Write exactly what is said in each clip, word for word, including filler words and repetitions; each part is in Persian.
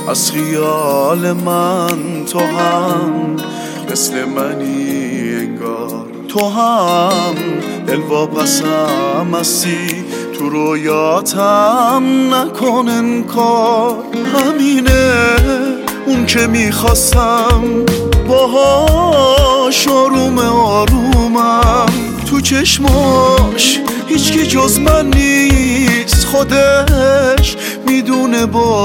از خیال من تو هم مثل منی انگار، تو هم دلواپسم هستی، تو رویاتم نکن انکار. همینه اون که میخواستم، باهاش آروم آرومم، تو چشماش هیچکی جز من نیست، خودش میدونه با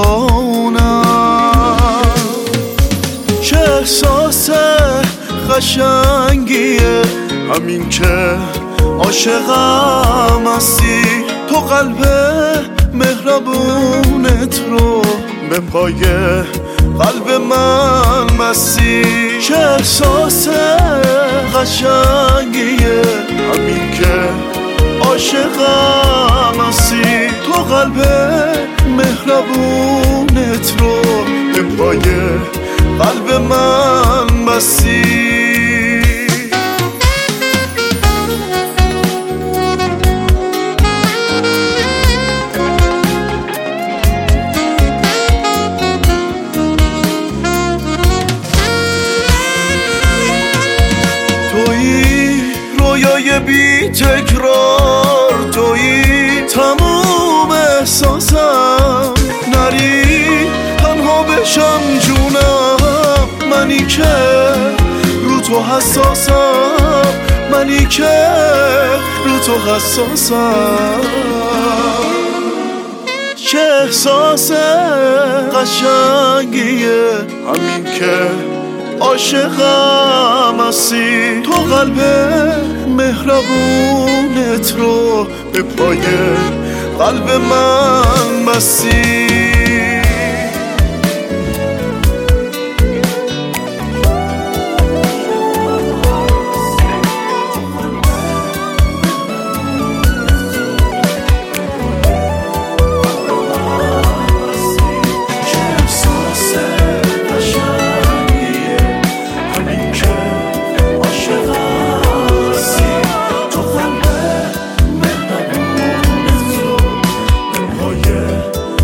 اونم. چه احساس قشنگیه همین که عاشقم هستی، تو قلب مهربونت رو به پای قلب من بستی. چه احساس قشنگیه همین که عاشقم هستی، تو قلب مهربونت رو به پای قلب من بستی. رویای بی تکرار، تویی تموم احساسم، نری تنها بشم جونم، منی که رو تو حساسم، منی که رو تو حساسم. چه احساس قشنگیه همین که عاشقم هستی، تو قلب مهربونت رو به پای قلب من بستی.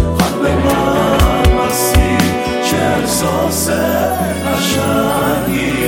احساس قشنگی